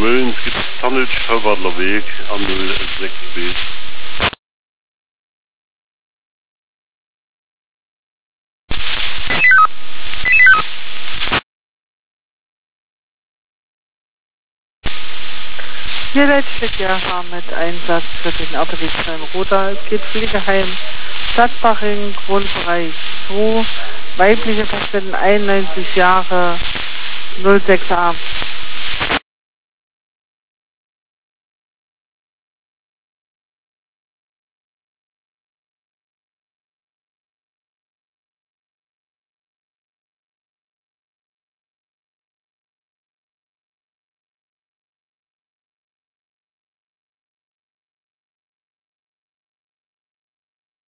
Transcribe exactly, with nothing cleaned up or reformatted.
Mölln, es gibt Tannitsch, Hörwadler Weg, A null sechs B. Hier Leitstück ja mit Einsatz für den Arteriekreis Roda. Es geht Pflegeheim Stadtbaching, Grundbereich zwei, weibliche Patienten einundneunzig Jahre, null sechs a.